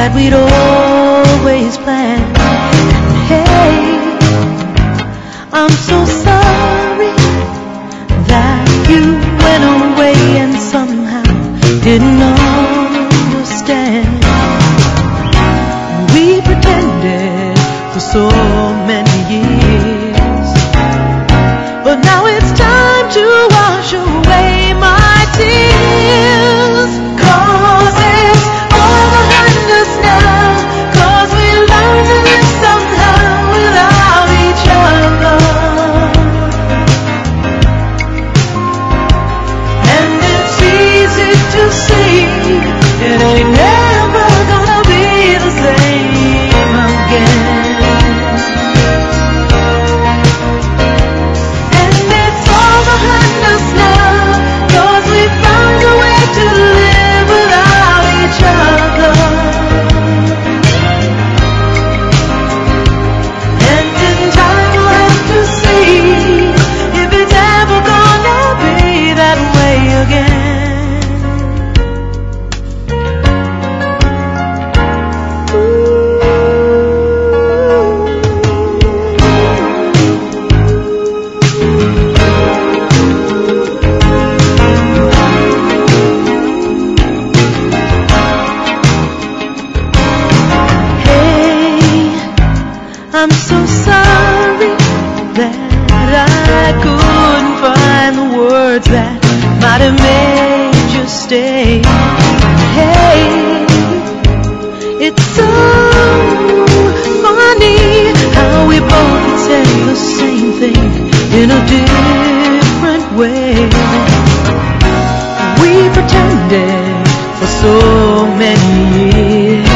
that we'd always planned. Hey, I'm so sorry that you went away and somehow didn't understand. We pretended for so many years, but now it's time to wash away my tears. 'Cause it's all behind us now, 'cause we learned to live somehow without each other. And it's easy to see it ain't never gonna be the same again. And it's all behind us now, 'cause we found a way to live without each other. And in time we'll have to see if it's ever gonna be that way again. I'm so sorry that I couldn't find the words that might have made you stay. Hey, it's so funny how we both say the same thing in a different way. We pretended for so many years,